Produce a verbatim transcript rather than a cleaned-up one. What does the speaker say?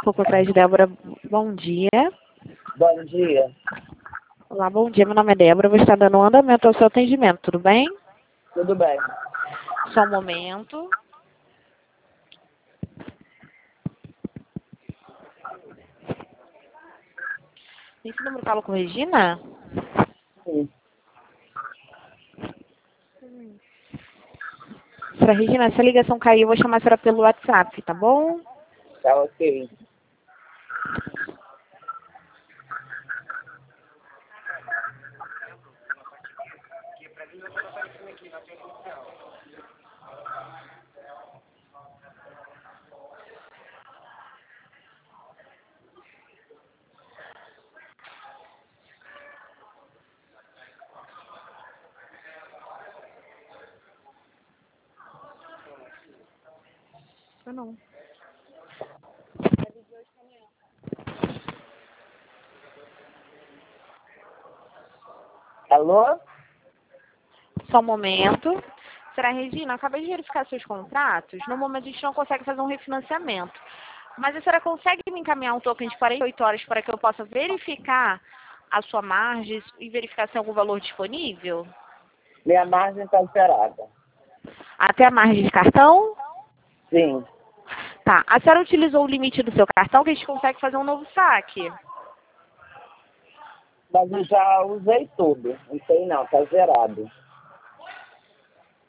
pouco atrás de Débora. Bom dia. Bom dia. Olá, bom dia. Meu nome é Débora. Vou estar dando um andamento ao seu atendimento, tudo bem? Tudo bem. Só um momento. Esse número fala com Regina? Sim. Senhora Regina, se a ligação cair, eu vou chamar a senhora pelo WhatsApp, tá bom? Tá ok. Eu não. Alô? Só um momento. Senhora Regina, acabei de verificar seus contratos. No momento a gente não consegue fazer um refinanciamento. Mas a senhora consegue me encaminhar um token de quarenta e oito horas para que eu possa verificar a sua margem e verificar se tem algum valor disponível? Minha margem está alterada. Até a margem de cartão? Sim. Tá. A senhora utilizou o limite do seu cartão que a gente consegue fazer um novo saque? Mas eu já usei tudo. Não sei não, tá zerado.